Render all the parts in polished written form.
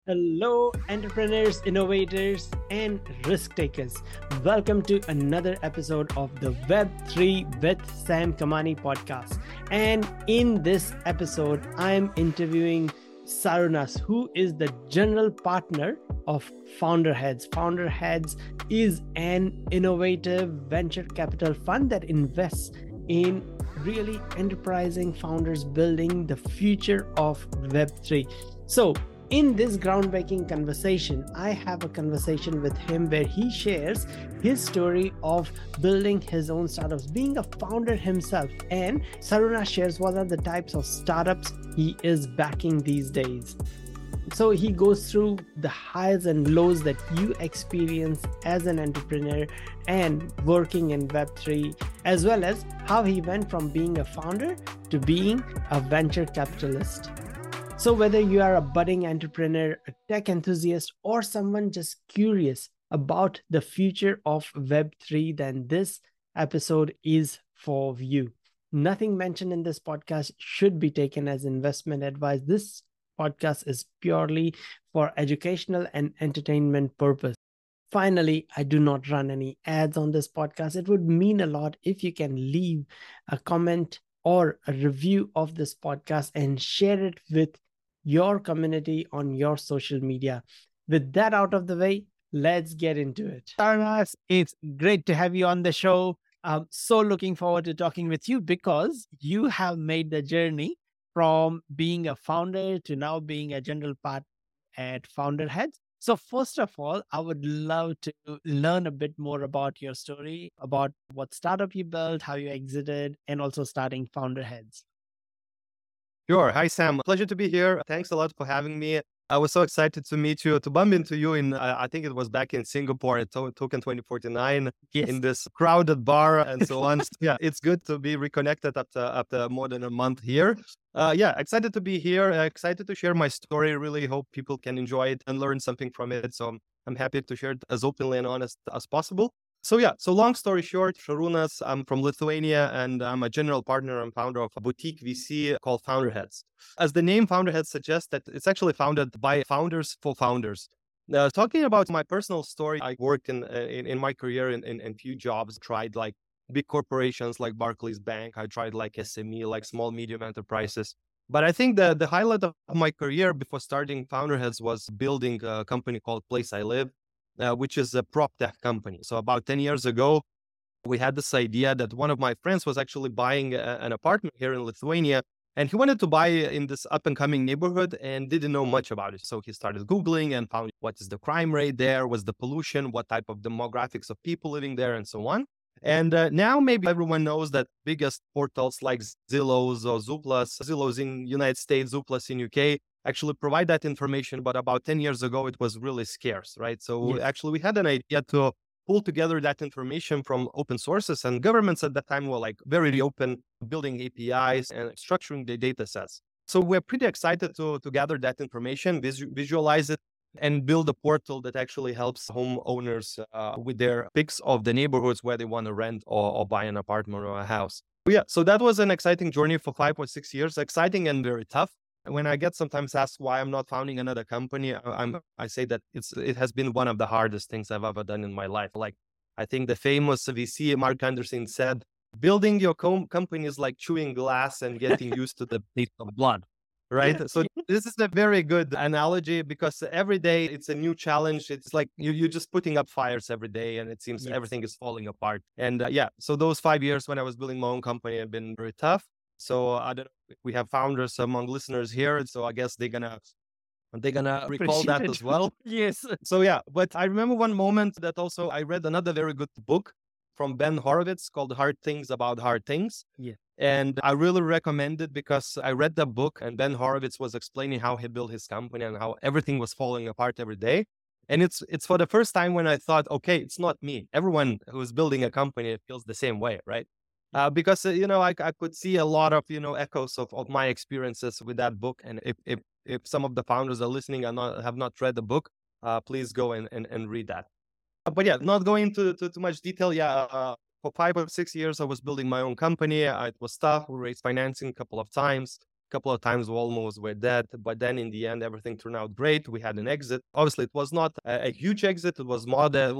Hello, entrepreneurs, innovators, and risk takers. Welcome to another episode of the Web3 with Sam Kamani podcast. And in this episode, I'm interviewing Sarunas, who is the general partner of FounderHeads. FounderHeads is an innovative venture capital fund that invests in really enterprising founders building the future of Web3. So, in this groundbreaking conversation, I have a conversation with him where he shares his story of building his own startups, being a founder himself. And Saruna shares what are the types of startups he is backing these days. So he goes through the highs and lows that you experience as an entrepreneur and working in Web3, as well as how he went from being a founder to being a venture capitalist. So, whether you are a budding entrepreneur, a tech enthusiast, or someone just curious about the future of Web3, then this episode is for you. Nothing mentioned in this podcast should be taken as investment advice. This podcast is purely for educational and entertainment purpose. Finally, I do not run any ads on this podcast. It would mean a lot if you can leave a comment or a review of this podcast and share it with your community on your social media. With that out of the way, let's get into it. Sarnas, it's great to have you on the show. I'm so looking forward to talking with you because you have made the journey from being a founder to now being a general part at FounderHeads. So, first of all, I would love to learn a bit more about your story, about what startup you built, how you exited, and also starting FounderHeads. Sure. Hi, Sam. Pleasure to be here. Thanks a lot for having me. I was so excited to meet you, to bump into you in, I think it was back in Singapore at Token 2049 Yes. in this crowded bar and so on. Yeah, it's good to be reconnected after more than a month here. Yeah, excited to be here. Excited to share my story. Really hope people can enjoy it and learn something from it. So I'm happy to share it as openly and honest as possible. So long story short, Šarūnas, I'm from Lithuania and I'm a general partner and founder of a boutique VC called FounderHeads. As the name FounderHeads suggests, that it's actually founded by founders for founders. Now, talking about my personal story, I worked in my career in few jobs, tried like big corporations like Barclays Bank. I tried like SME, like small, medium enterprises. But I think the highlight of my career before starting FounderHeads was building a company called Place I Live, which is a prop tech company. So about 10 years ago, we had this idea that one of my friends was actually buying an apartment here in Lithuania. And he wanted to buy in this up and coming neighborhood and didn't know much about it. So he started Googling and found what is the crime rate there, what's the pollution, what type of demographics of people living there, and so on. And now maybe everyone knows that biggest portals like Zillow or Zoopla, Zillow's in United States, Zoopla in UK, actually provide that information. But about 10 years ago, it was really scarce, right? So Yes. actually we had an idea to pull together that information from open sources, and governments at that time were like very open, building APIs and structuring the data sets. So we're pretty excited to gather that information, visualize it, and build a portal that actually helps homeowners with their picks of the neighborhoods where they want to rent or buy an apartment or a house. Yeah, so that was an exciting journey for 5 or 6 years, exciting and very tough. When I get sometimes asked why I'm not founding another company, I say that it has been one of the hardest things I've ever done in my life. Like I think the famous VC Mark Anderson said, building your company is like chewing glass and getting used to the taste of blood. Right. So this is a very good analogy because every day it's a new challenge. It's like you're just putting up fires every day and it seems Yes. everything is falling apart. And yeah, so those 5 years when I was building my own company have been very tough. So I don't know if we have founders among listeners here. So I guess they're gonna recall that as well. Yes. So yeah, but I remember one moment that also I read another very good book from Ben Horowitz called Hard Things About Hard Things. Yeah. And I really recommend it because I read the book and Ben Horowitz was explaining how he built his company and how everything was falling apart every day. And it's for the first time when I thought, okay, it's not me. Everyone who's building a company feels the same way, right? Because I could see a lot of echoes of my experiences with that book. And if some of the founders are listening and have not read the book, please go and read that. But yeah, not going into too much detail. Yeah, for 5 or 6 years, I was building my own company. It was tough. We raised financing a couple of times. couple of times we almost were dead, but then in the end, everything turned out great. We had an exit. Obviously, it was not a huge exit. It was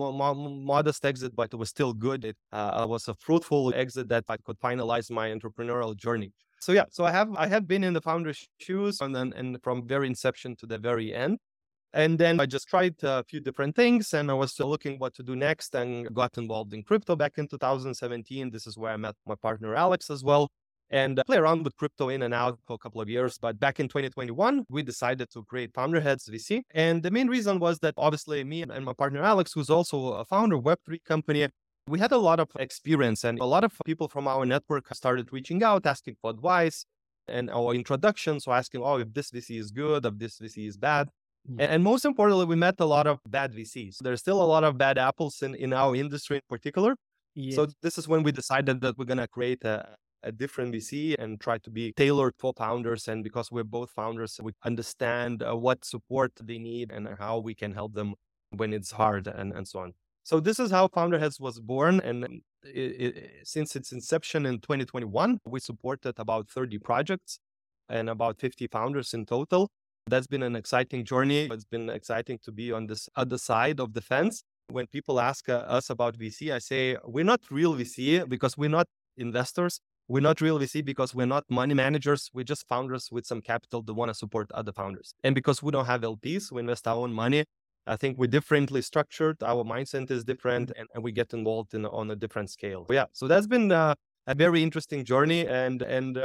modest exit, but it was still good. It was a fruitful exit that I could finalize my entrepreneurial journey. So yeah, so I have been in the founder's shoes and from very inception to the very end. And then I just tried a few different things, and I was still looking what to do next and got involved in crypto back in 2017. This is where I met my partner, Alex, as well, and play around with crypto in and out for a couple of years. But back in 2021, we decided to create Founderheads VC. And the main reason was that obviously me and my partner, Alex, who's also a founder of Web3 company, we had a lot of experience, and a lot of people from our network started reaching out, asking for advice and our introduction. So asking, oh, if this VC is good, if this VC is bad. And most importantly, we met a lot of bad VCs. There's still a lot of bad apples in our industry in particular. Yes. So this is when we decided that we're going to create a different VC and try to be tailored for founders. And because we're both founders, we understand what support they need and how we can help them when it's hard and so on. So this is how Founderheads was born. And since its inception in 2021, we supported about 30 projects and about 50 founders in total. That's been an exciting journey. It's been exciting to be on this other side of the fence. When people ask us about VC, I say, we're not real VC because we're not investors. We're not real VC because we're not money managers. We're just founders with some capital that want to support other founders. And because we don't have LPs, we invest our own money. I think we're differently structured. Our mindset is different, and we get involved on a different scale. Yeah, so that's been a very interesting journey, and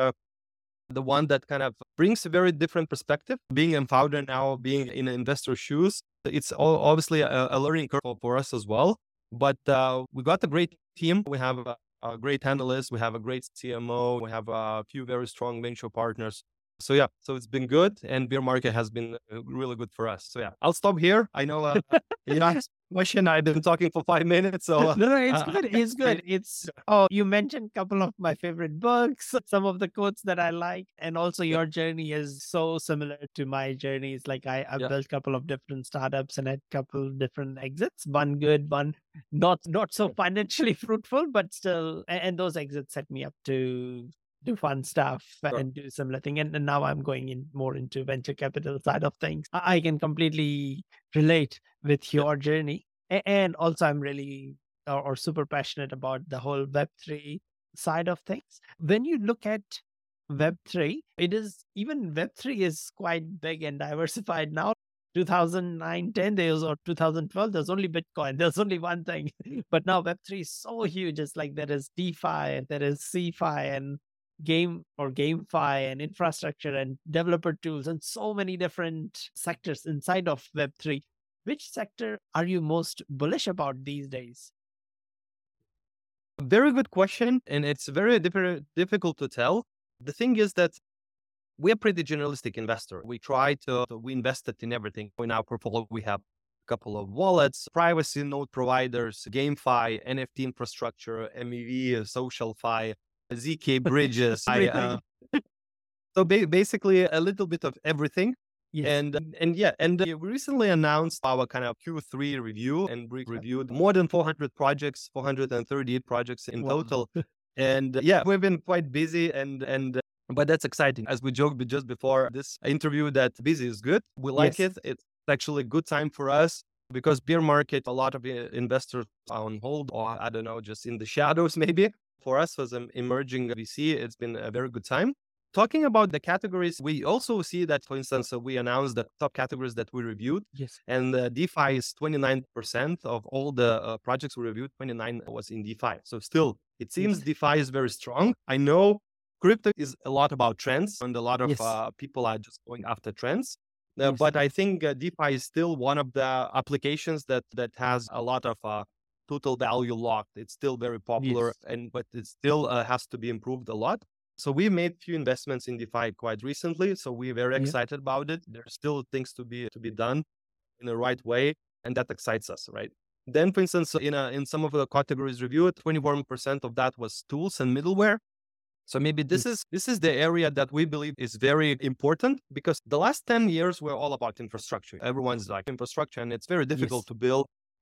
the one that kind of brings a very different perspective. Being a founder now, being in investor shoes, it's obviously a learning curve for us as well. But we got a great team. We have a great analyst. We have a great CMO. We have a few very strong venture partners. So yeah, so it's been good, and bear market has been really good for us. So yeah, I'll stop here. I know you asked a question. I've been talking for 5 minutes. So no, it's good. It's good. It's you mentioned a couple of my favorite books, some of the quotes that I like, and also your journey is so similar to my journey. It's like I've built a couple of different startups and had a couple of different exits. One good, one not so financially fruitful, but still, and those exits set me up to do fun stuff and do similar thing. And now I'm going in more into venture capital side of things. I can completely relate with your journey. And also I'm really or super passionate about the whole Web3 side of things. When you look at Web3, Web3 is quite big and diversified now. 2009, 10 days or 2012, there's only Bitcoin. There's only one thing. But now Web3 is so huge. It's like there is DeFi, there is CeFi, and GameFi and infrastructure and developer tools and so many different sectors inside of Web3. Which sector are you most bullish about these days? Very good question. And it's very difficult to tell. The thing is that we're a pretty generalistic investor. We invested in everything. In our portfolio, we have a couple of wallets, privacy node providers, GameFi, NFT infrastructure, MEV, SocialFi, ZK bridges. So basically a little bit of everything. Yes. And we recently announced our kind of Q3 review, and we reviewed more than 400 projects, 438 projects in total. And we've been quite busy but that's exciting. As we joked just before this interview, that busy is good. We like it. It's actually a good time for us because bear market, a lot of investors are on hold, or I don't know, just in the shadows maybe. For us as an emerging VC, it's been a very good time. Talking about the categories, we also see that, for instance, we announced the top categories that we reviewed. Yes. And DeFi is 29% of all the projects we reviewed, 29 was in DeFi. So still, it seems DeFi is very strong. I know crypto is a lot about trends, and a lot of people are just going after trends. But I think DeFi is still one of the applications that has a lot of total value locked. It's still very popular, but it still has to be improved a lot. So we made a few investments in DeFi quite recently. So we're very excited about it. There's still things to be done in the right way, and that excites us, right? Then, for instance, in some of the categories reviewed, 21% of that was tools and middleware. So maybe this is the area that we believe is very important, because the last 10 years were all about infrastructure. Everyone's like infrastructure, and it's very difficult to build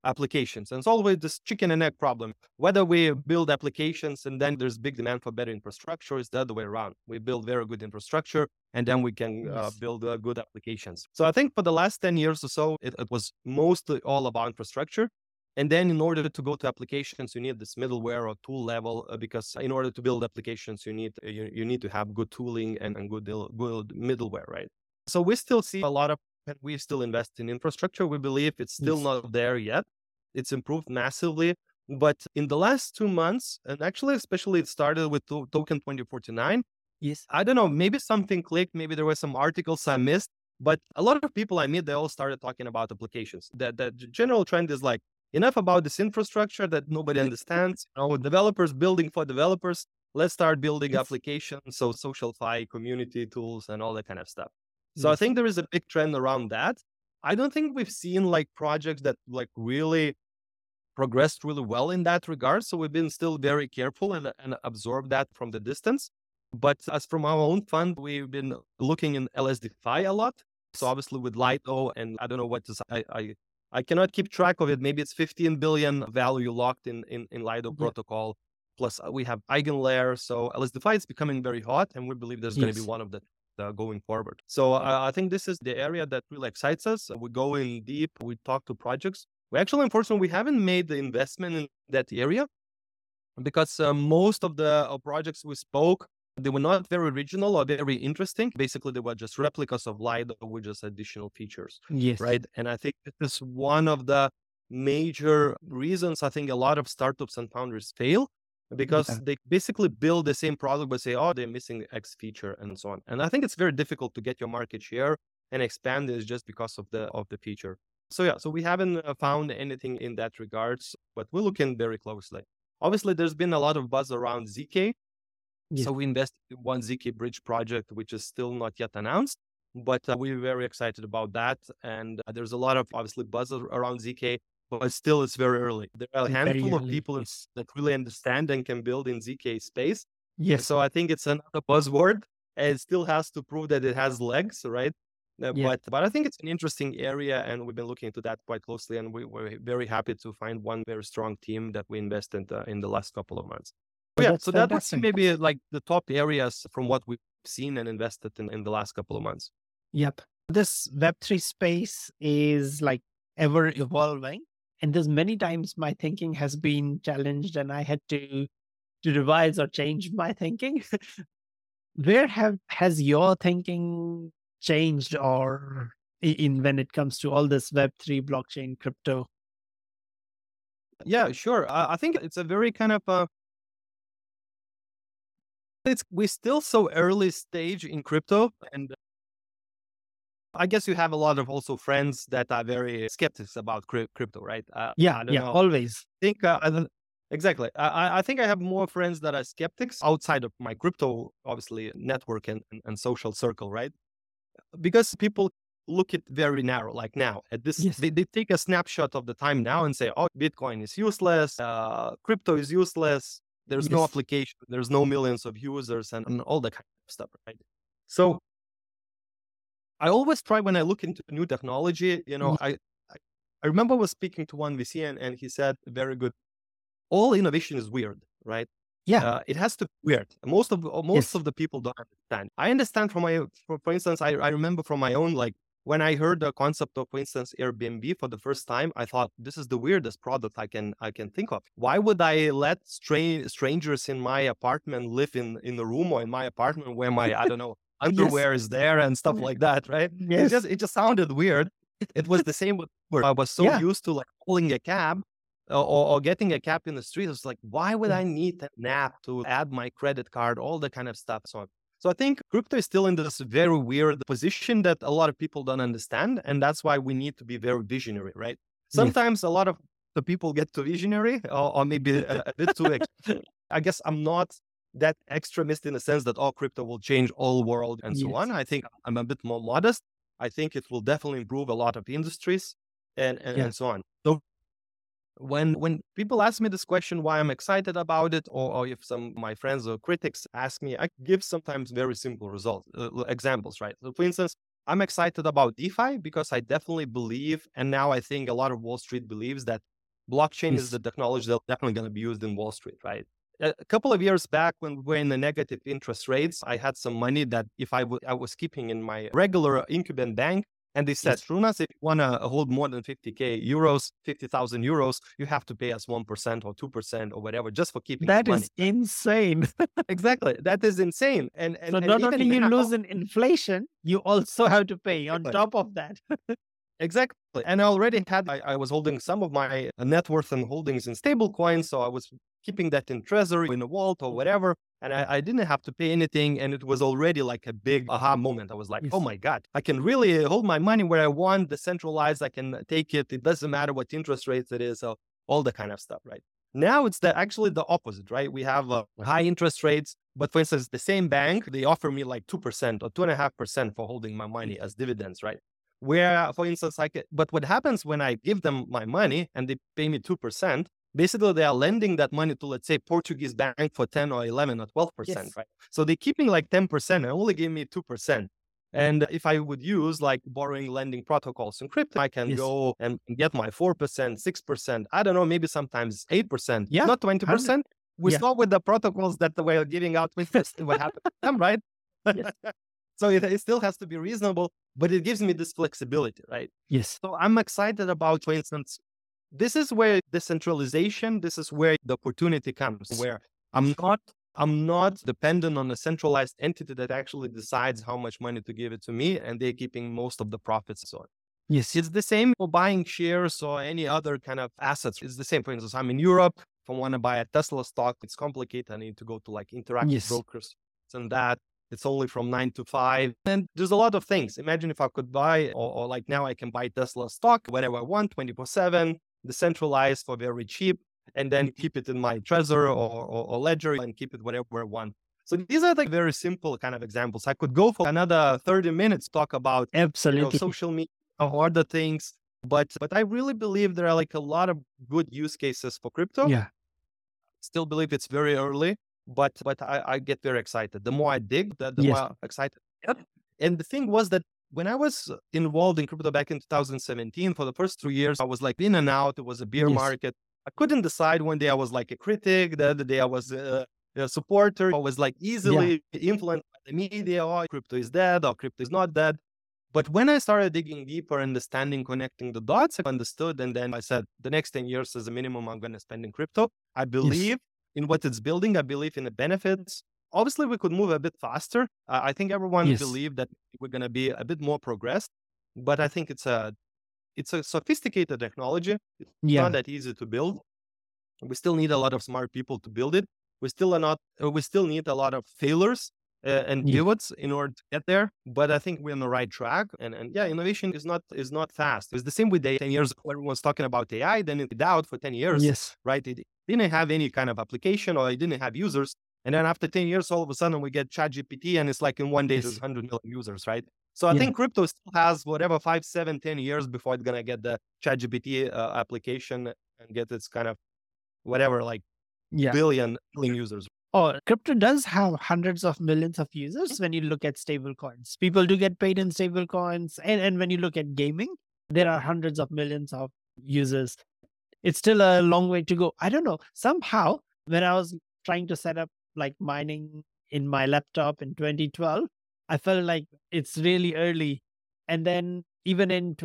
applications. And it's always this chicken and egg problem. Whether we build applications and then there's big demand for better infrastructure, is the other way around. We build very good infrastructure and then we can Yes. build good applications. So I think for the last 10 years or so, it was mostly all about infrastructure. And then in order to go to applications, you need this middleware or tool level, because in order to build applications, you need to have good tooling and good middleware, right? So we still see a lot of, and we still invest in infrastructure. We believe it's still Yes. not there yet. It's improved massively. But in the last 2 months, and actually, especially it started with Token 2049. Yes. I don't know, maybe something clicked, maybe there were some articles I missed, but a lot of people I meet, they all started talking about applications. The general trend is like, enough about this infrastructure that nobody understands, developers building for developers. Let's start building Yes. applications. So SocialFi, community tools, and all that kind of stuff. So I Yes. think there is a big trend around that. I don't think we've seen like projects that like really progressed really well in that regard. So we've been still very careful and absorb that from the distance. But as from our own fund, we've been looking in LSDFi a lot. So obviously with Lido, and I don't know what is, I cannot keep track of it. Maybe it's 15 billion value locked in Lido Yeah. protocol. Plus we have EigenLayer. So LSDFi is becoming very hot, and we believe there's going to be Yes. one of the going forward. So I think this is the area that really excites us. We go in deep, we talk to projects. We actually, unfortunately, we haven't made the investment in that area because most of the projects we spoke, they were not very original or very interesting. Basically, they were just replicas of Lido with just additional features, Yes. right? And I think this is one of the major reasons I think a lot of startups and founders fail, because Yeah. they basically build the same product but say, oh, they're missing X feature and so on. And I think it's very difficult to get your market share and expand this just because of the feature. So yeah, so we haven't found anything in that regards, but we're looking very closely. Obviously, there's been a lot of buzz around ZK. Yes. So we invested in one ZK bridge project, which is still not yet announced, but we're very excited about that. And there's a lot of obviously buzz around ZK, but still it's very early. There are a Very handful of early. people Yes. that really understand and can build in ZK space. Yes. So I think it's another buzzword, and it still has to prove that it has legs, right? Yeah. But I think it's an interesting area, and we've been looking into that quite closely, and we're very happy to find one very strong team that we invested in the last couple of months. Yeah, That's so that would be fantastic. maybe like the top areas from what we've seen and invested in the last couple of months. Yep. This Web3 space is like ever evolving. And there's many times my thinking has been challenged and I had to revise or change my thinking. Where has your thinking changed or in when it comes to all this Web3 blockchain crypto? Yeah, sure. I think it's a very kind of we're still so early stage in crypto, and I guess you have a lot of also friends that are very skeptics about crypto, right? Yeah. I don't Yeah. know. Always. I think exactly. I think I have more friends that are skeptics outside of my crypto, obviously network and social circle, right? Because people look at very narrow, like now at this, Yes. they take a snapshot of the time now and say, oh, Bitcoin is useless, crypto is useless, there's no Yes. application, there's no millions of users and all that kind of stuff, right? So I always try when I look into new technology, I remember I was speaking to one VC and he said, very good, all innovation is weird, right? Yeah. It has to be weird. Most Yes. of the people don't understand. I understand from for instance, I remember from my own, like when I heard the concept of, for instance, Airbnb for the first time, I thought this is the weirdest product I can think of. Why would I let strangers in my apartment live in the room or in my apartment where my, I don't know, underwear is there and stuff like that, right? Yes. It just sounded weird. It was the same with Uber. I was so Yeah. used to like calling a cab or getting a cab in the street. It's like, why would Yeah. I need an app to add my credit card, all the kind of stuff? So I think crypto is still in this very weird position that a lot of people don't understand. And that's why we need to be very visionary, right? Yes. Sometimes a lot of the people get too visionary or maybe a bit too, I guess I'm not that extremist in the sense that all crypto will change all world and so Yes. on. I think I'm a bit more modest. I think it will definitely improve a lot of industries Yeah. and so on. So when people ask me this question, why I'm excited about it, or if some of my friends or critics ask me, I give sometimes very simple results, examples, right? So for instance, I'm excited about DeFi because I definitely believe, and now I think a lot of Wall Street believes that Blockchain is Yes. the technology that's definitely going to be used in Wall Street, right? A couple of years back, when we were in the negative interest rates, I had some money that if I was keeping in my regular incumbent bank, and they said, Yes. Shrunas, if you want to hold more than 50K euros, 50,000 euros, you have to pay us 1% or 2% or whatever, just for keeping the That money. is insane. Exactly. That is insane. And So not even only you now, lose in inflation, you also have to pay on exactly. top of that. Exactly. And I already had, I was holding some of my net worth and holdings in stable coins. So I was keeping that in treasury, in a vault or whatever. And I didn't have to pay anything. And it was already like a big aha moment. I was like, oh Yes. my God, I can really hold my money where I want, decentralized. I can take it. It doesn't matter what interest rates it is. So all the kind of stuff, right? Now it's actually the opposite, right? We have high interest rates. But for instance, the same bank, they offer me like 2% or 2.5% for holding my money as dividends, right? Where, for instance, but what happens when I give them my money and they pay me 2%, basically they are lending that money to, let's say, Portuguese bank for 10 or 11 or 12%, Yes. right? So they're keeping like 10% and only give me 2%. And if I would use like borrowing lending protocols in crypto, I can Yes. go and get my 4%, 6%, I don't know, maybe sometimes 8%, Yeah. not 20%. We Yeah. saw with the protocols that were giving out interest, what happened to them, right? Yes. So it still has to be reasonable, but it gives me this flexibility, right? Yes. So I'm excited about, for instance, this is where decentralization, this is where the opportunity comes, where I'm not dependent on a centralized entity that actually decides how much money to give it to me, and they're keeping most of the profits and so on. Yes. It's the same for buying shares or any other kind of assets. It's the same. For instance, I'm in Europe. If I want to buy a Tesla stock, it's complicated. I need to go to like interactive Yes. brokers and that. It's only from 9 to 5. And there's a lot of things. Imagine if I could buy, or like now I can buy Tesla stock, whatever I want, 24/7, decentralized for very cheap, and then keep it in my Trezor or Ledger and keep it whatever I want. So these are like very simple kind of examples. I could go for another 30 minutes, talk about, Absolutely. social media or other things. But I really believe there are like a lot of good use cases for crypto. Yeah. Still believe it's very early, but I get very excited. The more I dig, the Yes. more excited I get. And the thing was that when I was involved in crypto back in 2017, for the first 3 years, I was like in and out. It was a bear Yes. market. I couldn't decide. One day I was like a critic. The other day I was a supporter. I was like easily influenced by the media. Oh, crypto is dead, or crypto is not dead. But when I started digging deeper, understanding, connecting the dots, I understood. And then I said, the next 10 years as a minimum, I'm going to spend in crypto. I believe in what it's building. I believe in the benefits. Obviously, we could move a bit faster. I think everyone Yes. believed that we're going to be a bit more progressed. But I think it's a sophisticated technology. It's Yeah. not that easy to build. We still need a lot of smart people to build it. We still need a lot of failures and Yeah. pivots in order to get there. But I think we're on the right track. And yeah, innovation is not fast. It's the same with 10 years ago. Everyone's talking about AI, then it died out for 10 years, Yes. right? It didn't have any kind of application, or it didn't have users. And then after 10 years, all of a sudden we get ChatGPT, and it's like in one day there's Yes. 100 million users, right? So I Yeah. think crypto still has whatever 5, 7, 10 years before it's gonna get the ChatGPT application and get its kind of whatever, like Yeah. billion users. Oh, crypto does have hundreds of millions of users when you look at stable coins. People do get paid in stable coins. And when you look at gaming, there are hundreds of millions of users. It's still a long way to go. I don't know. Somehow, when I was trying to set up like mining in my laptop in 2012, I felt like it's really early. And then even in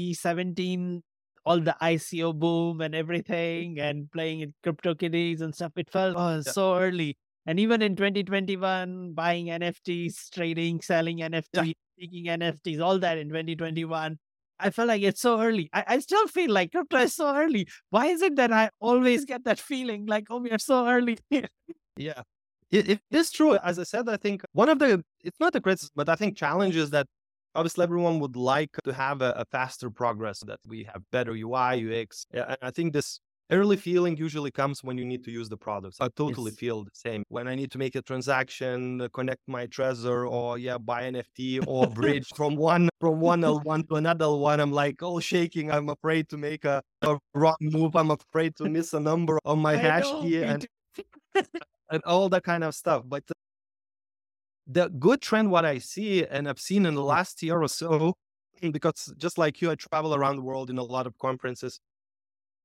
2017, all the ICO boom and everything and playing in CryptoKitties and stuff, it felt so early. And even in 2021, buying NFTs, trading, selling NFTs, taking NFTs, all that in 2021. I felt like it's so early. I still feel like crypto is so early. Why is it that I always get that feeling like, oh, we are so early? Yeah. It is true. As I said, I think it's not a criticism, but I think challenges that obviously everyone would like to have a faster progress, that we have better UI, UX. And I think this early feeling usually comes when you need to use the products. I totally feel the same. When I need to make a transaction, connect my Trezor, or buy NFT or bridge from one L1 to another L1, I'm like all shaking. I'm afraid to make a wrong move. I'm afraid to miss a number on my hash key and all that kind of stuff. But the good trend, what I see and I've seen in the last year or so, because just like you, I travel around the world in a lot of conferences.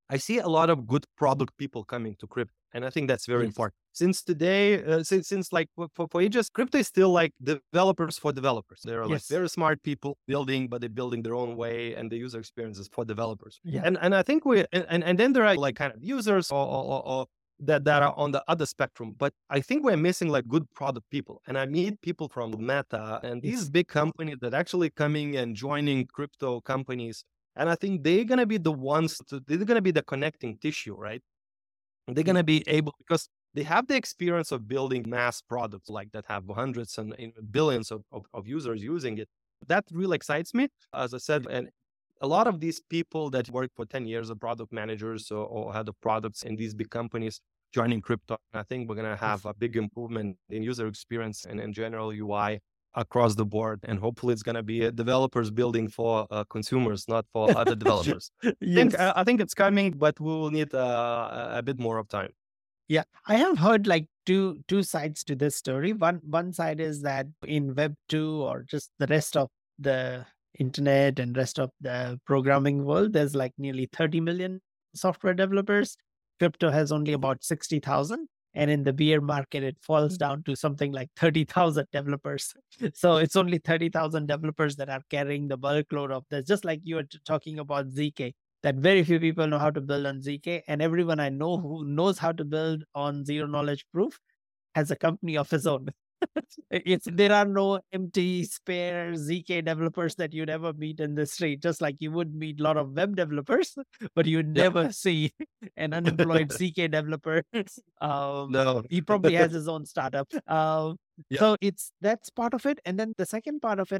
I see a lot of good product people coming to crypto. And I think that's very Yes. important. Since today, since like for ages, crypto is still like developers for developers. They're like Yes. very smart people building, but they're building their own way, and the user experience is for developers. Yeah. And I think and then there are like kind of users or that are on the other spectrum. But I think we're missing like good product people. And I meet people from Meta and these Yes. big companies that actually coming and joining crypto companies. And I think they're gonna be the ones they're gonna be the connecting tissue, right? They're Yeah. gonna be able because they have the experience of building mass products like that have hundreds and billions of users using it. That really excites me, as I said, and a lot of these people that work for 10 years as product managers or head of products in these big companies joining crypto. I think we're gonna have Yes. a big improvement in user experience and in general UI across the board. And hopefully it's gonna be developers building for consumers, not for other developers. Yes. I think it's coming, but we will need a bit more of time. Yeah, I have heard like two sides to this story. One side is that in Web 2 or just the rest of the internet and rest of the programming world, there's like nearly 30 million software developers. Crypto has only about 60,000. And in the bear market, it falls down to something like 30,000 developers. So it's only 30,000 developers that are carrying the bulk load of this, just like you were talking about ZK, that very few people know how to build on ZK, and everyone I know who knows how to build on zero knowledge proof has a company of his own. There are no empty spare ZK developers that you'd ever meet in the street, just like you would meet a lot of web developers, but you'd Yeah. never see an unemployed ZK developer. No. He probably has his own startup. Yeah. So that's part of it. And then the second part of it,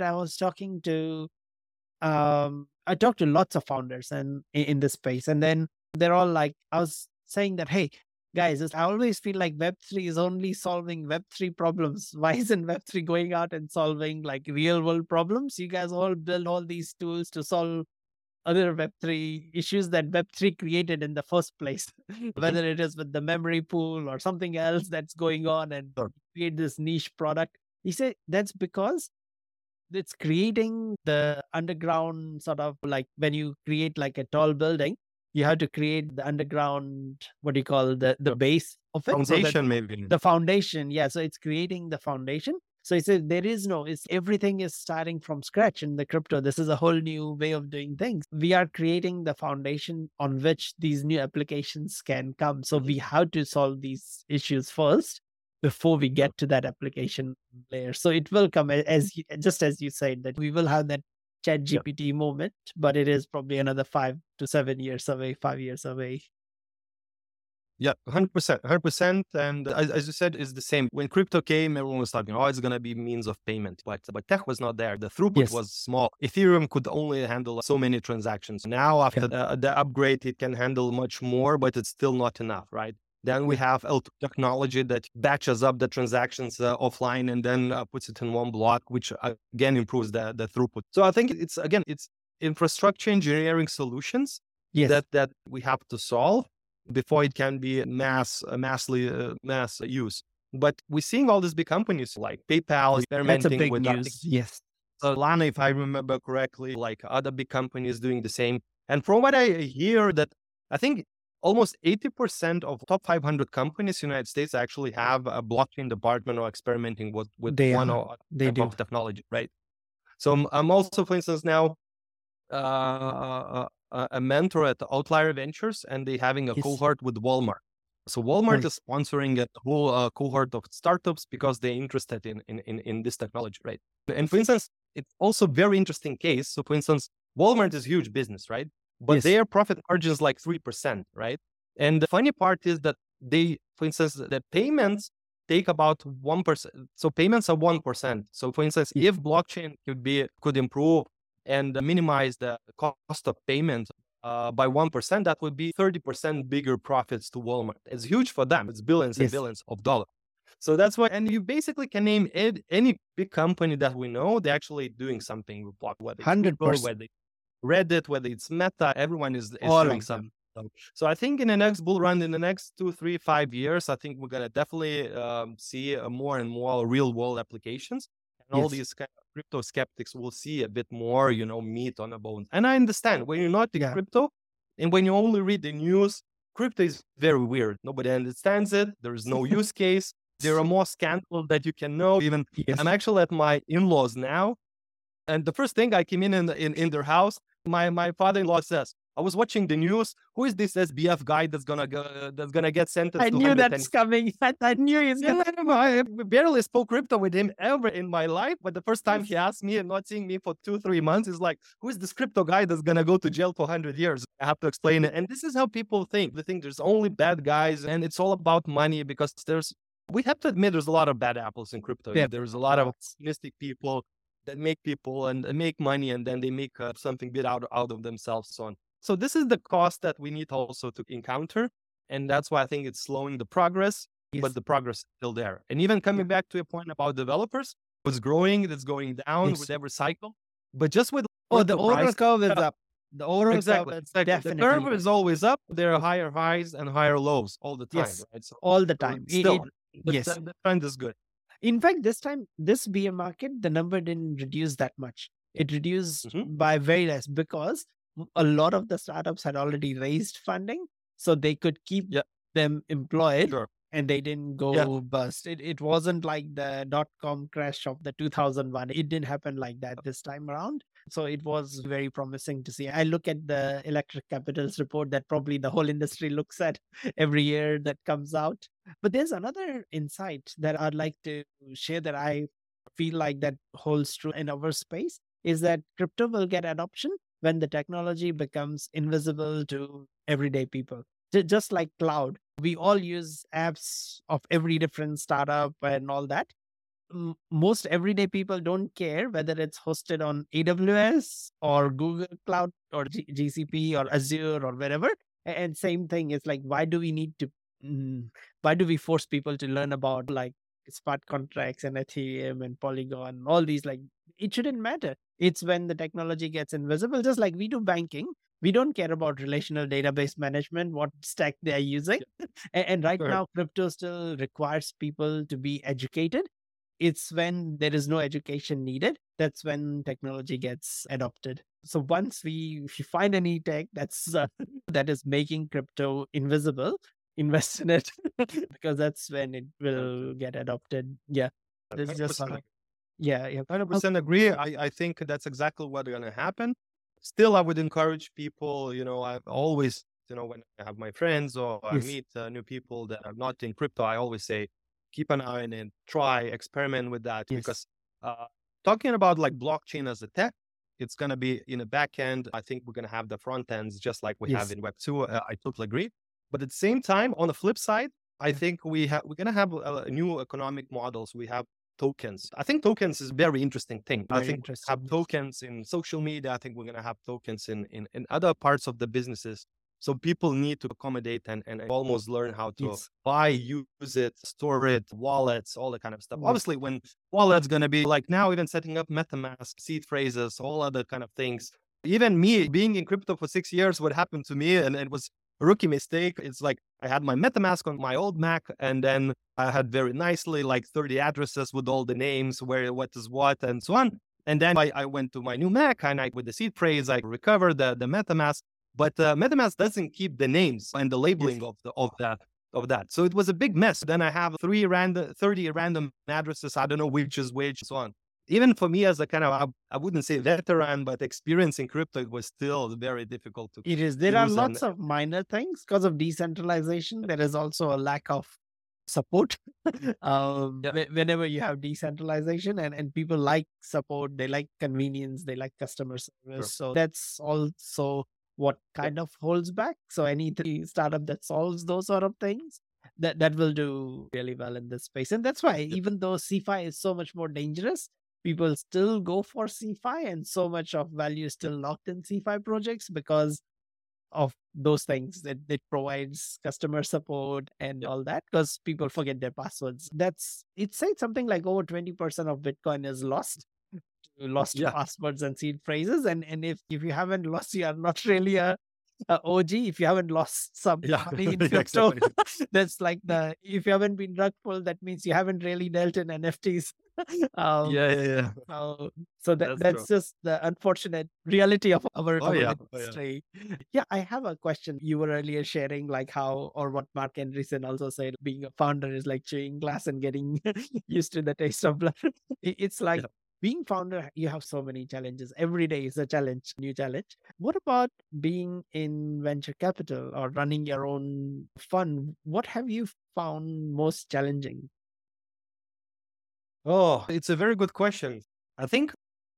I talked to lots of founders and in this space, and then they're all like, I was saying that, hey, guys, I always feel like Web3 is only solving Web3 problems. Why isn't Web3 going out and solving like real world problems? You guys all build all these tools to solve other Web3 issues that Web3 created in the first place, whether it is with the memory pool or something else that's going on and Sure. create this niche product. He said that's because it's creating the underground sort of like when you create like a tall building, you have to create the underground, what do you call the base of it? So that Foundation, maybe. the foundation. Yeah. So it's creating the foundation. So he said there is no, it's everything is starting from scratch in the crypto. This is a whole new way of doing things. We are creating the foundation on which these new applications can come. So we have to solve these issues first before we get to that application layer. So it will come just as you said, that we will have that chat Yeah. GPT moment, but it is probably another 5 to 7 years away, 5 years away. Yeah, 100%, 100%. And as you said, it's the same. When crypto came, everyone was talking, oh, it's going to be means of payment. But tech was not there. The throughput Yes. was small. Ethereum could only handle so many transactions. Now, after the upgrade, it can handle much more, but it's still not enough, right? Then we have L2 technology that batches up the transactions offline and then puts it in one block, which again improves the throughput. So I think it's infrastructure engineering solutions Yes. that we have to solve before it can be mass use. But we're seeing all these big companies like PayPal That's a experimenting big with news. Yes. Solana, if I remember correctly, like other big companies doing the same. And from what I hear, that I think almost 80% of top 500 companies in the United States actually have a blockchain department or experimenting with They one are. or They type do. of technology, right? So I'm also, for instance, now a mentor at Outlier Ventures, and they're having a Yes. cohort with Walmart. So Walmart Right. is sponsoring a whole cohort of startups because they're interested in this technology, right? And for instance, it's also very interesting case. So for instance, Walmart is a huge business, right? But Yes. their profit margin is like 3%, right? And the funny part is that for instance, the payments take about 1%. So payments are 1%. So for instance, Yeah. if blockchain could improve and minimize the cost of payment by 1%, that would be 30% bigger profits to Walmart. It's huge for them. It's billions and Yes. billions of dollars. So that's why, and you basically can name any big company that we know, they're actually doing something with blockchain, whether it's 100%. Google, whether it's Reddit, whether it's Meta, everyone is All doing of them. something. So I think in the next bull run, in the next 2, 3, 5 years, I think we're going to definitely see more and more real world applications. And all Yes. these kind of crypto skeptics will see a bit more, meat on the bones. And I understand when you're not in Yeah. crypto, And when you only read the news, crypto is very weird. Nobody understands it. There is no use case. There are more scandals that you can know. Even Yes. I'm actually at my in-laws now, and the first thing I came in their house, my father-in-law says, "I was watching the news. Who is this SBF guy that's gonna get sentenced I to knew 110 that's coming. I knew he's yeah, gonna. I barely spoke crypto with him ever in my life. But the first time he asked me and not seeing me for 2-3 months, he's like, "Who is this crypto guy that's gonna go to jail for 100 years?" I have to explain it. And this is how people think. They think there's only bad guys and it's all about money because we have to admit there's a lot of bad apples in crypto. Yeah. There's a lot of optimistic people that make people and make money and then they make something bit out of themselves. So on. So this is the cost that we need also to encounter. And that's why I think it's slowing the progress. Yes. But the progress is still there. And even coming back to a point about developers, it's growing, it's going down Yes. with every cycle. But just with Oh, the crypto overall price, curve is up. The overall exactly. curve is The definitely curve up. is always up. There are higher highs and higher lows all the time, Yes. right? So all the time. still, Yes. the trend is good. In fact, this time, this bear market, the number didn't reduce that much. It reduced Mhm. by very less because a lot of the startups had already raised funding, so they could keep Yeah. them employed Sure. and they didn't go Yeah. bust. It wasn't like the dot-com crash of the 2001. It didn't happen like that this time around. So it was very promising to see. I look at the Electric Capital's report that probably the whole industry looks at every year that comes out. But there's another insight that I'd like to share that I feel like that holds true in our space is that crypto will get adoption when the technology becomes invisible to everyday people. Just like cloud, we all use apps of every different startup and all that. Most everyday people don't care whether it's hosted on AWS or Google Cloud or GCP or Azure or wherever. And same thing is like, why do we need to, why do we force people to learn about like smart contracts and Ethereum and Polygon, all these? Like, it shouldn't matter. It's when the technology gets invisible, just like we do banking. We don't care about relational database management, what stack they are using. And right Sure. now, crypto still requires people to be educated. It's when there is no education needed, that's when technology gets adopted. So once if you find any tech that's that is making crypto invisible, invest in it because that's when it will get adopted. Yeah, this is just 100%. yeah. 100% agree. I think that's exactly what's going to happen. Still, I would encourage people, I've always, when I have my friends or I Yes. meet new people that are not in crypto, I always say, keep an eye on it, try, experiment with that. Yes. Because talking about like blockchain as a tech, it's going to be in a back end. I think we're going to have the front ends just like we have Yes. in Web2. I totally agree. But at the same time, on the flip side, I think we're going to have new economic models. We have tokens. I think tokens is a very interesting thing. I Very think we interesting. have tokens in social media. I think we're going to have tokens in other parts of the businesses. So people need to accommodate and almost learn how to Yes. buy, use it, store it, wallets, all that kind of stuff. Yes. Obviously, when wallet's going to be like now, even setting up MetaMask, seed phrases, all other kind of things. Even me being in crypto for 6 years, what happened to me, and it was a rookie mistake. It's like I had my MetaMask on my old Mac, and then I had very nicely like 30 addresses with all the names, where what is what, and so on. And then I went to my new Mac, and with the seed phrase, I recovered the MetaMask. But MetaMask doesn't keep the names and the labeling of that. So it was a big mess. Then I have 30 random addresses. I don't know which is which, and so on. Even for me as a kind of, I wouldn't say veteran, but experience in crypto, it was still very difficult to. It is. There are use lots of minor things because of decentralization. There is also a lack of support. Whenever you have decentralization and people like support, they like convenience, they like customer service. So that's also what kind of holds back. So any startup that solves those sort of things, that will do really well in this space. And that's why even though CeFi is so much more dangerous, people still go for CeFi, and so much of value is still locked in CeFi projects because of those things that it provides customer support and all that, because people forget their passwords. It said something like over 20% of Bitcoin is lost to Yeah. passwords and seed phrases. And if you haven't lost, you are not really a OG, if you haven't lost some Yeah, money in yeah, crypto, exactly. that's like if you haven't been rug pulled, that means you haven't really dealt in NFTs. um, Yeah, yeah, yeah. so That's true. that's just the unfortunate reality of Oh our yeah, oh yeah. industry. Yeah, I have a question. You were earlier sharing like how, or what Mark Andreessen also said, being a founder is like chewing glass and getting used to the taste of blood. It's like Yeah. being founder, you have so many challenges. Every day is a challenge, new challenge. What about being in venture capital or running your own fund? What have you found most challenging? Oh, it's a very good question. I think,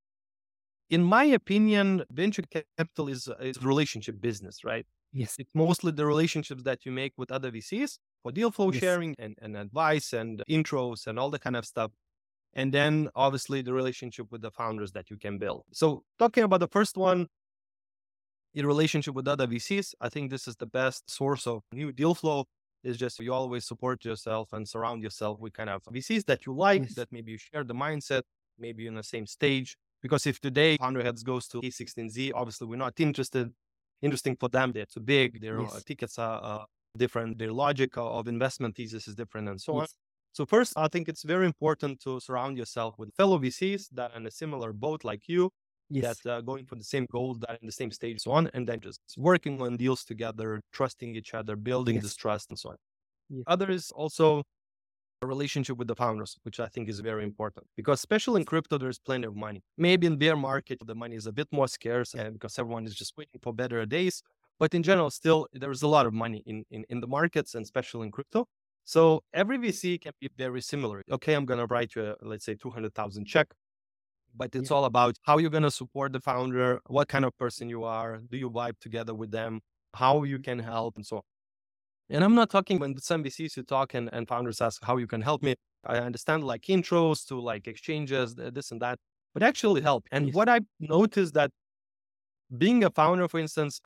in my opinion, venture capital is relationship business, right? Yes, It's mostly the relationships that you make with other VCs for deal flow yes, sharing and advice and intros and all the kind of stuff. And then obviously the relationship with the founders that you can build. So talking about the first one, in relationship with other VCs, I think this is the best source of new deal flow. Is just you always support yourself and surround yourself with kind of VCs that you like, yes, that maybe you share the mindset, maybe you're in the same stage. Because if today Founder Heads goes to A16Z, obviously we're not interested. Interesting for them, they're too big, their yes, tickets are different, their logic of investment thesis is different, and so on. yes, So first, I think it's very important to surround yourself with fellow VCs that are in a similar boat like you, that yes, going for the same goals, that in the same stage, so on, and then just working on deals together, trusting each other, building this yes, trust, and so on. yes, Other is also a relationship with the founders, which I think is very important because, especially in crypto, there's plenty of money. Maybe in bear market, the money is a bit more scarce, and because everyone is just waiting for better days. But in general, still, there's a lot of money in the markets, and especially in crypto. So every VC can be very similar. Okay, I'm going to write you, let's say, 200,000 check, but it's yeah, all about how you're going to support the founder, what kind of person you are, do you vibe together with them, how you can help, and so on. And I'm not talking when some VCs you talk and founders ask how you can help me. I understand like intros to like exchanges, this and that, but actually help. And yes, what I noticed that being a founder, for instance,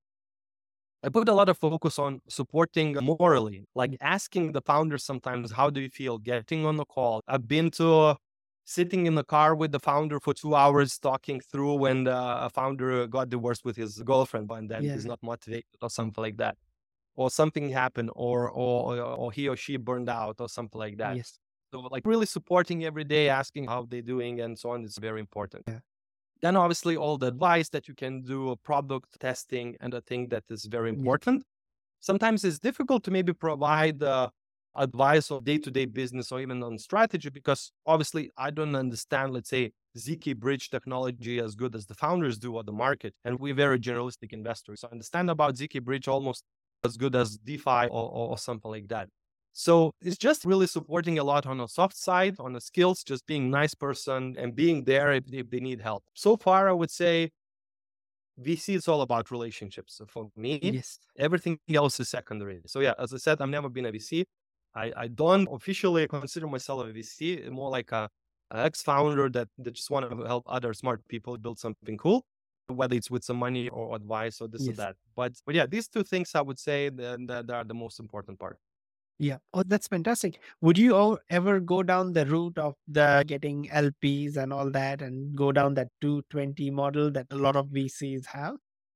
I put a lot of focus on supporting morally, like yes, asking the founders sometimes, how do you feel getting on the call? I've been to sitting in the car with the founder for 2 hours talking through when a founder got divorced with his girlfriend and then he's yeah, not motivated or something like that. Or something happened or he or she burned out or something like that. yes, So like really supporting every day, asking how they're doing and so on is very important. yeah, Then obviously all the advice that you can do, product testing, and I think that is very yes, important. Sometimes it's difficult to maybe provide advice on day-to-day business or even on strategy because obviously I don't understand, let's say, Zk Bridge technology as good as the founders do or the market. And we're very generalistic investors. So I understand about Zk Bridge almost as good as DeFi or something like that. So it's just really supporting a lot on the soft side, on the skills, just being nice person and being there if they need help. So far, I would say VC is all about relationships. So for me, yes, everything else is secondary. So yeah, as I said, I've never been a VC. I don't officially consider myself a VC, more like a ex-founder that just want to help other smart people build something cool, whether it's with some money or advice or this or yes. that. But yeah, these two things I would say that are the most important part. Yeah. Oh, that's fantastic. Would you ever go down the route of the getting LPs and all that and go down that 220 model that a lot of VCs have?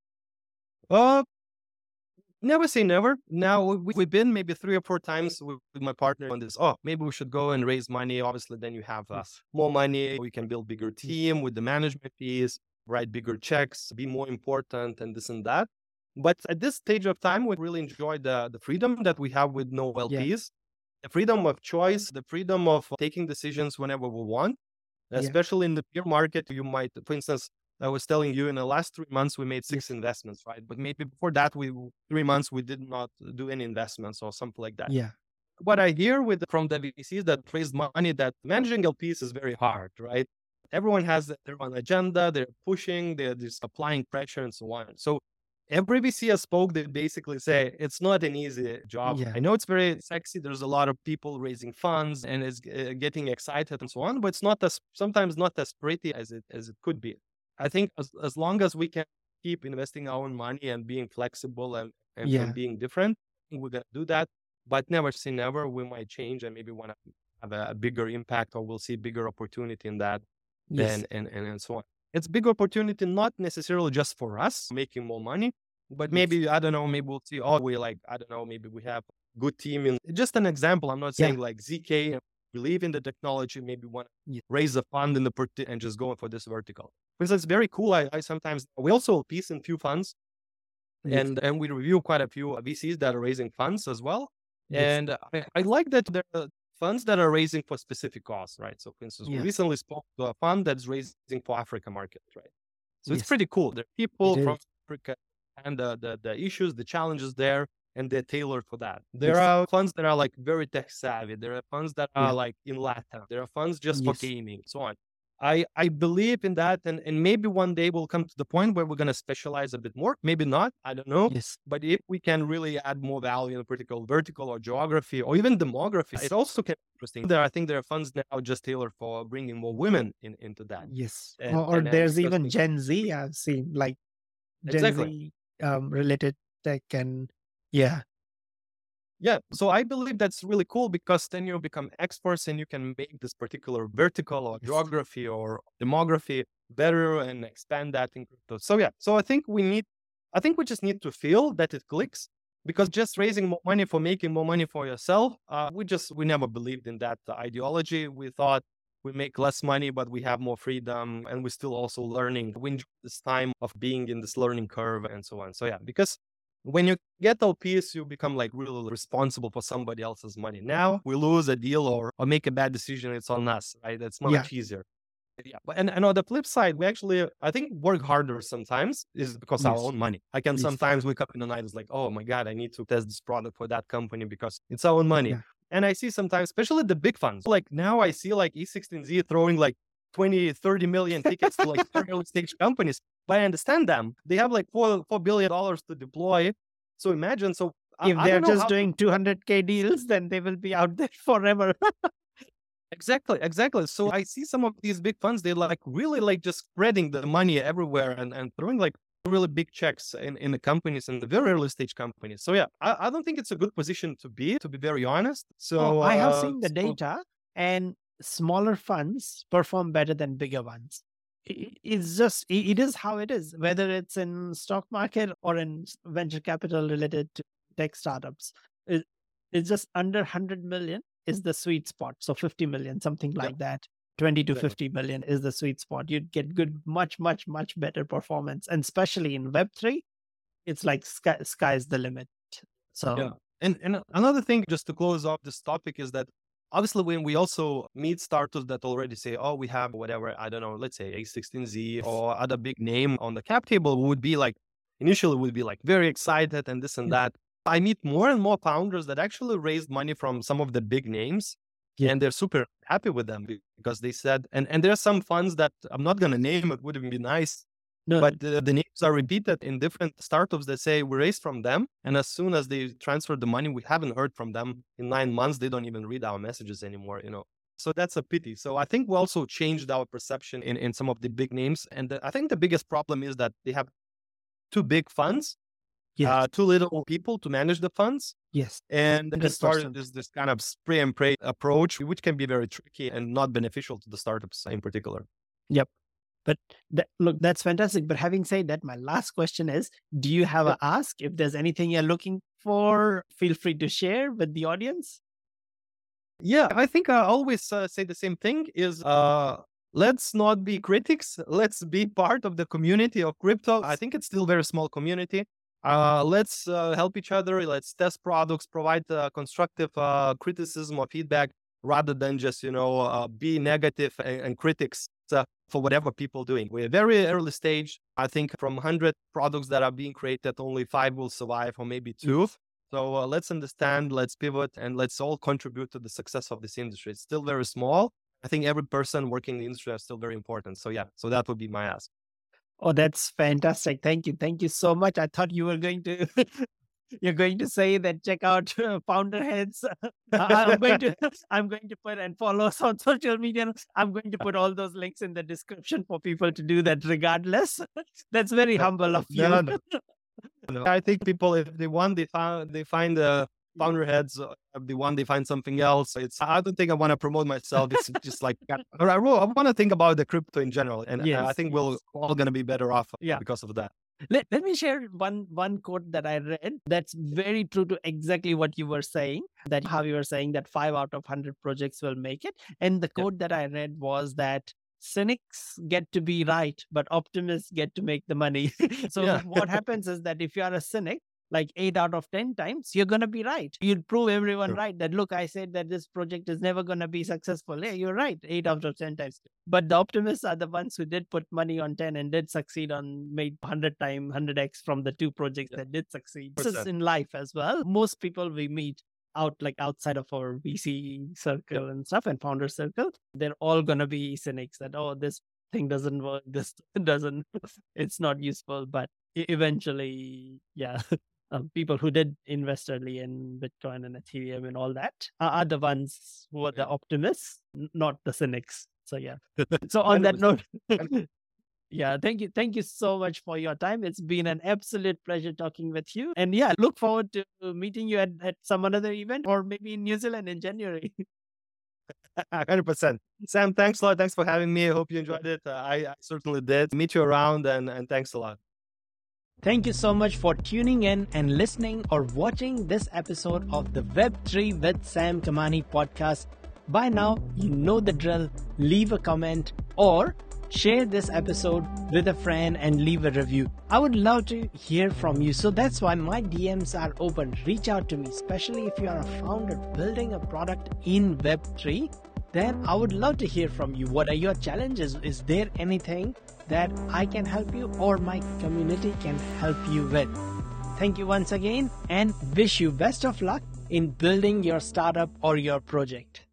Uh, Never say never. Now we've been maybe 3 or 4 times with my partner on this. Oh, maybe we should go and raise money. Obviously, then you have Yes. more money. We can build bigger Yes. team with the management fees, write bigger checks, be more important, and this and that. But at this stage of time, we really enjoy the freedom that we have with no Yeah. LPs, the freedom of choice, the freedom of taking decisions whenever we want. Yeah. Especially in the peer market, you might, for instance, I was telling you in the last 3 months, we made six Yes. investments, right? But maybe before that, 3 months, we did not do any investments or something like that. Yeah. What I hear from the VCs that raise money, that managing LPs is very hard, right? Everyone has their own agenda, they're pushing, they're just applying pressure and so on. So every VC I spoke, they basically say it's not an easy job. Yeah. I know it's very sexy. There's a lot of people raising funds and it's getting excited and so on, but it's not as sometimes not as pretty as it could be. I think as long as we can keep investing our own money and being flexible and Yeah. being different, we're gonna do that. But never say never. We might change and maybe want to have a bigger impact, or we'll see bigger opportunity in that, Yes. and so on. It's big opportunity, not necessarily just for us making more money, But Yes. maybe, I don't know, maybe we'll see, oh, we like, I don't know, maybe we have good team in just an example. I'm not saying like ZK believe in the technology, maybe want to Yeah. raise a fund in the and just go for this vertical. Because it's very cool. I sometimes, we also piece in few funds Yes. and we review quite a few VCs that are raising funds as well. Yes. And I like that there are funds that are raising for specific cause, right? So for instance, we Yeah. recently spoke to a fund that's raising for Africa market, right? So it's Yes. pretty cool. There are people It from is. Africa and the issues, the challenges there, and they're tailored for that. There Yes. are funds that are like very tech savvy. There are funds that are Yeah. like in Latin. There are funds just for Yes. gaming, so on. I believe in that, and maybe one day we'll come to the point where we're gonna specialize a bit more. Maybe not, I don't know. Yes. But if we can really add more value in a particular vertical or geography or even demography, it also can be interesting. I think there are funds now just tailored for bringing more women into that. Yes. And, Or and there's because even Gen Z I've seen, like Gen exactly. Z related tech and yeah. Yeah, so I believe that's really cool because then you become experts and you can make this particular vertical or Yes. geography or demography better and expand that in crypto. So yeah, so I think we just need to feel that it clicks, because just raising more money for making more money for yourself, we never believed in that ideology. We thought we make less money, but we have more freedom and we're still also learning. We enjoy this time of being in this learning curve and so on. So yeah, because when you get LPs, you become like really responsible for somebody else's money. Now we lose a deal or make a bad decision, it's on us, right? That's much easier. Yeah. And on the flip side, we actually, I think, work harder sometimes is because our Yes. own money. I can Yes. sometimes wake up in the night, it's like, oh my God, I need to test this product for that company because it's our own money. Yeah. And I see sometimes, especially the big funds, like now I see like E16Z throwing like 20, 30 million tickets to like early stage companies. But I understand them. They have like $4 billion to deploy. So imagine, so If I they're don't know just how doing 200K deals, then they will be out there forever. Exactly. So I see some of these big funds, they like really like just spreading the money everywhere and throwing like really big checks in the companies and the very early stage companies. So yeah, I don't think it's a good position to be very honest. So I have seen the data, and smaller funds perform better than bigger ones. It's just, it is how it is, whether it's in stock market or in venture capital related to tech startups. It's just under 100 million is the sweet spot. So 50 million, something like that. 20 to Exactly. 50 million is the sweet spot. You'd get good, much better performance. And especially in Web3, it's like sky's the limit. So yeah. And another thing, just to close off this topic, is that obviously when we also meet startups that already say, oh, we have whatever, I don't know, let's say A16Z or other big name on the cap table, would be like, initially would be like very excited and this and Yeah. that. I meet more and more founders that actually raised money from some of the big names. Yeah. And they're super happy with them because they said, and there are some funds that I'm not going to name, it wouldn't be nice. No, But the names are repeated in different startups that say we raised from them. And as soon as they transfer the money, we haven't heard from them in 9 months. They don't even read our messages anymore, So that's a pity. So I think we also changed our perception in some of the big names. And I think the biggest problem is that they have too big funds, yes, too little people to manage the funds. yes. And they 100%. started this kind of spray and pray approach, which can be very tricky and not beneficial to the startups in particular. Yep. But look, that's fantastic. But having said that, my last question is, do you have a ask? If there's anything you're looking for, feel free to share with the audience. Yeah, I think I always say the same thing is, let's not be critics. Let's be part of the community of crypto. I think it's still a very small community. Let's help each other. Let's test products, provide constructive criticism or feedback rather than just, be negative and critics for whatever people doing. We're very early stage. I think from 100 products that are being created, only 5 will survive or maybe 2. So let's understand, let's pivot, and let's all contribute to the success of this industry. It's still very small. I think every person working in the industry is still very important. So yeah, so that would be my ask. Oh, that's fantastic. Thank you. Thank you so much. I thought you were going to you're going to say that check out Founder Heads. I'm going to put and follow us on social media. I'm going to put all those links in the description for people to do that regardless. That's very humble of you. No. I think people, if they want, they find Founder Heads. They want, they find something else. I don't think I want to promote myself. It's just like, I want to think about the crypto in general. And Yes, I think we're all going to be better off Yeah. because of that. Let me share one quote that I read that's very true to exactly what you were saying, that how you were saying that 5 out of 100 projects will make it. And the Yeah. quote that I read was that cynics get to be right, but optimists get to make the money. So Yeah. what happens is that if you are a cynic, like 8 out of 10 times, you're going to be right. You'll prove everyone Sure. right that, look, I said that this project is never going to be successful. Yeah, you're right, 8 out of 10 times. But the optimists are the ones who did put money on 10 and did succeed on, made 100 times, 100x from the 2 projects Yeah. that did succeed. This is 100%. in life as well. Most people we meet outside of our VC circle and stuff and founder circle, they're all going to be cynics that, oh, this thing doesn't work, this doesn't, it's not useful. But eventually, yeah. People who did invest early in Bitcoin and Ethereum and all that are the ones who are the optimists, not the cynics. So yeah. So on that 100%. note, yeah, thank you so much for your time. It's been an absolute pleasure talking with you. And yeah, look forward to meeting you at some another event or maybe in New Zealand in January. 100%. Sam, thanks a lot. Thanks for having me. I hope you enjoyed it. I certainly did. Meet you around and thanks a lot. Thank you so much for tuning in and listening or watching this episode of the Web3 with Sam Kamani podcast. By now, you know the drill. Leave a comment or share this episode with a friend and leave a review. I would love to hear from you. So that's why my DMs are open. Reach out to me, especially if you are a founder building a product in Web3. Then I would love to hear from you. What are your challenges? Is there anything that I can help you or my community can help you with? Thank you once again and wish you best of luck in building your startup or your project.